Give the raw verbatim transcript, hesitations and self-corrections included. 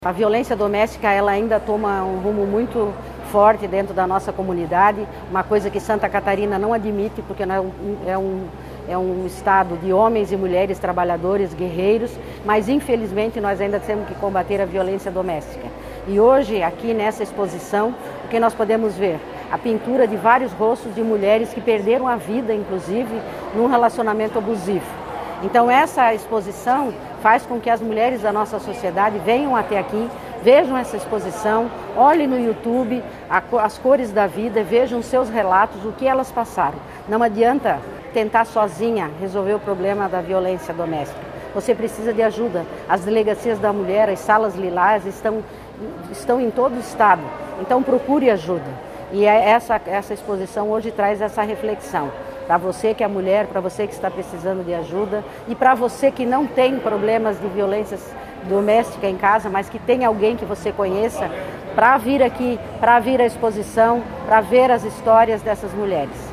A violência doméstica ela ainda toma um rumo muito forte dentro da nossa comunidade, uma coisa que Santa Catarina não admite, porque é um, é um, é um estado de homens e mulheres trabalhadores, guerreiros, mas infelizmente nós ainda temos que combater a violência doméstica. E hoje, aqui nessa exposição, o que nós podemos ver? A pintura de vários rostos de mulheres que perderam a vida, inclusive, num relacionamento abusivo. Então essa exposição faz com que as mulheres da nossa sociedade venham até aqui, vejam essa exposição, olhem no YouTube as cores da vida, vejam seus relatos, o que elas passaram. Não adianta tentar sozinha resolver o problema da violência doméstica. Você precisa de ajuda. As delegacias da mulher, as salas lilás estão, estão em todo o estado, então procure ajuda. E essa, essa exposição hoje traz essa reflexão. Para você que é mulher, para você que está precisando de ajuda e para você que não tem problemas de violência doméstica em casa, mas que tem alguém que você conheça, para vir aqui, para vir à exposição, para ver as histórias dessas mulheres.